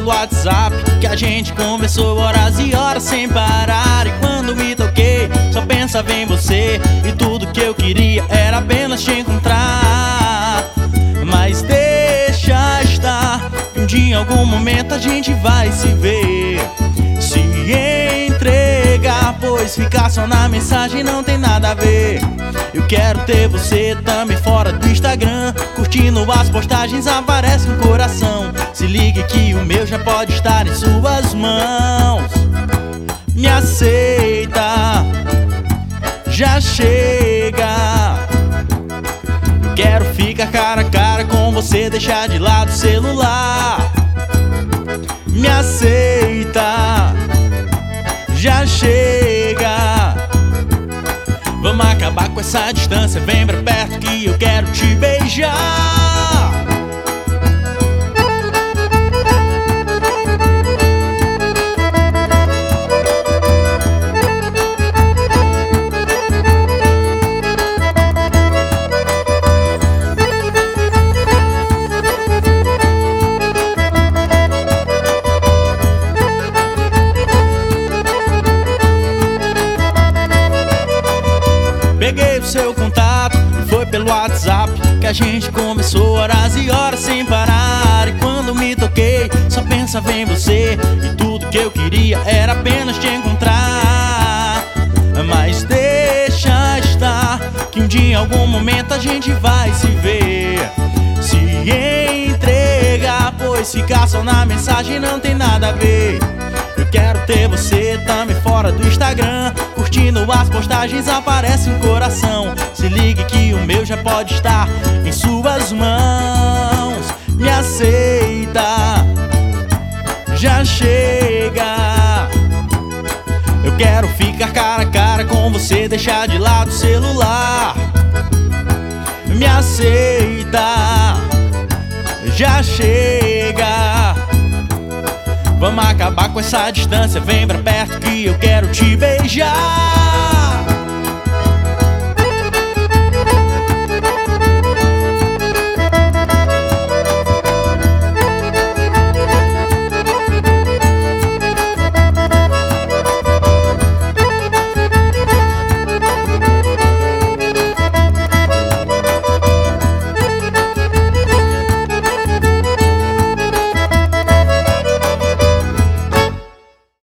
pelo WhatsApp que a gente conversou horas e horas sem parar. E quando me toquei, só pensava em você, e tudo que eu queria era apenas te encontrar. Mas deixa estar, que um dia em algum momento a gente vai se ver. Se entregar, pois ficar só na mensagem não tem nada a ver. Eu quero ter você também fora do Instagram, curtindo as postagens, aparece um coração. Se ligue que o meu já pode estar em suas mãos. Me aceita, já chega. Eu quero ficar cara a cara com você, deixar de lado o celular. Me aceita, já chega. Vamos acabar com essa distância, vem pra perto que eu quero te beijar. Peguei o seu contato e foi pelo WhatsApp que a gente conversou horas e horas sem parar. E quando me toquei, só pensava em você, e tudo que eu queria era apenas te encontrar. Mas deixa estar, que um dia em algum momento a gente vai se ver. Se entregar, pois ficar só na mensagem não tem nada a ver. Eu quero ter você também fora do Instagram, curtindo as postagens, aparece um coração. Se ligue que o meu já pode estar em suas mãos. Me aceita, já chega. Eu quero ficar cara a cara com você, deixar de lado o celular. Me aceita, já chega. Vamos acabar com essa distância, vem pra perto que eu quero te beijar.